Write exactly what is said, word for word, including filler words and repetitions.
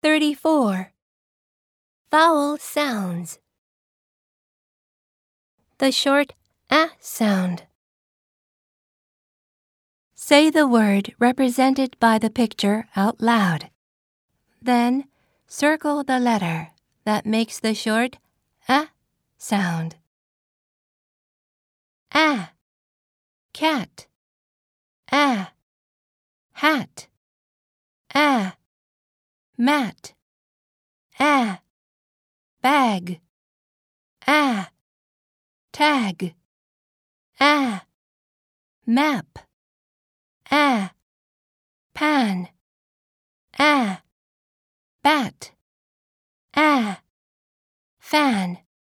thirty-four. Vowel sounds. The short A sound. Say the word represented by the picture out loud. Then, circle the letter that makes the short A sound. A, cat. A, hat. A, mat. A, bag. A, tag. A, map. A, pan. A, bat. A, fan.